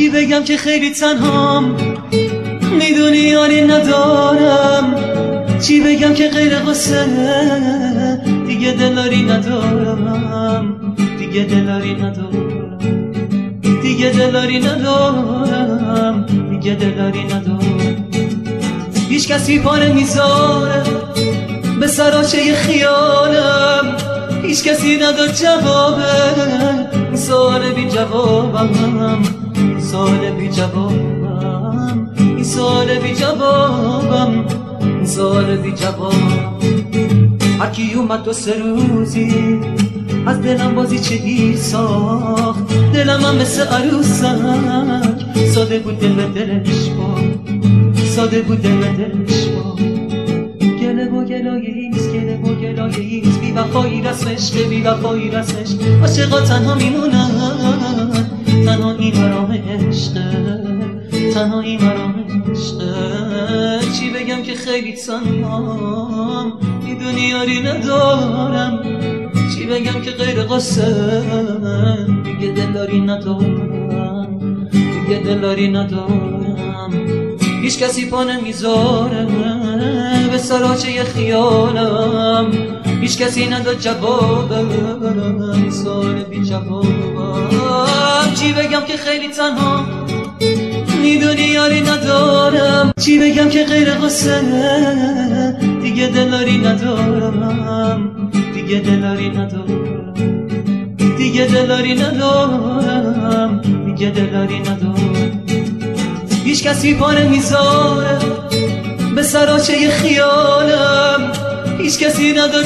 چی بگم که خیلی تنهام، میدونی یاری ندارم. چی بگم که غیر قصه، دیگه دلاری ندارم. دیگه دلاری ندارم. دیگه دلاری ندارم. دیگه دلاری ندارم. هیچ کسی پا نمیذاره به سراچه خیالم. هیچ کسی نداد جوابه سوال بی جوابم. سوال بی جوابم. این سوال بی جوابم. سوال بی جوابم. هرکی اومد 2-3 روزی از دلم بازی چهی ساخت. دلم هم مثل عروسک ساده بود دل به دلش با. ساده بود دل به دلش با. گله و گلاییست، گله و گلاییست، بی وفایی رسمش، بی وفایی رسمش. عاشقا تنها میمونن، تنها این مرام عشقه، تنها این مرام عشقه. چی بگم که خیلی تنهام، میدونی یاری ندارم. چی بگم که غیر قصه، دیگه دلاری ندارم. دیگه دلاری ندارم. هیچ کسی پا نمیذاره به سراچه خیالم. هیچ کسی نداد جوابم. سوال بی جوابم. چی بگم که خیلی تنها، میدونی یاری ندارم. چی بگم که غیر قصه، دیگه دلاری ندارم. دیگه دلاری ندارم. دیگه دلاری ندارم. دیگه دلاری ندارم. هیچ کسی پا نمیذاره به سراچه خیالم. هیچ کسی نداد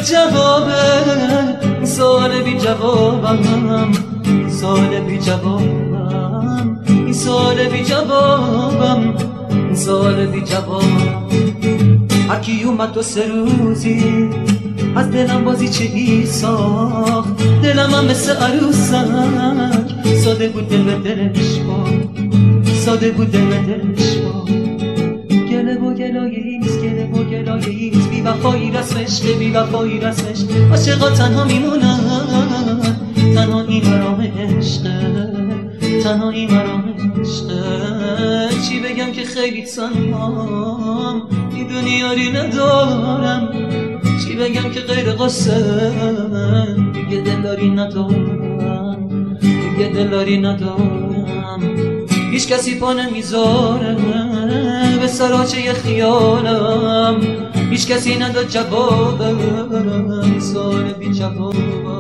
جوابه سوال بی جوابم. سوال بی جوابم. این سوال بی جوابم. سوال بی جوابم. هرکی اومد 2-3 روزی از دلم بازی چهی ساخت. دلم هم مثل عروسک ساده بود دل به دلش با. ساده بود دل به دلش با. گله و گلاییست، گله و گلاییست، بی وفایی رسمش، بی وفایی رسمش. عاشقا تنها میمونن، تنها این مرام عشقه، تنها این مرام عشقه. چی بگم که خیلی تنهام، میدونی یاری ندارم. چی بگم که غیر قصه، دیگه دلاری ندارم. دیگه دلاری ندارم. هیچ کسی پا نمیذاره به سراچه خیالم. هیچ کسی نداد جوابم. سوال بی جوابم.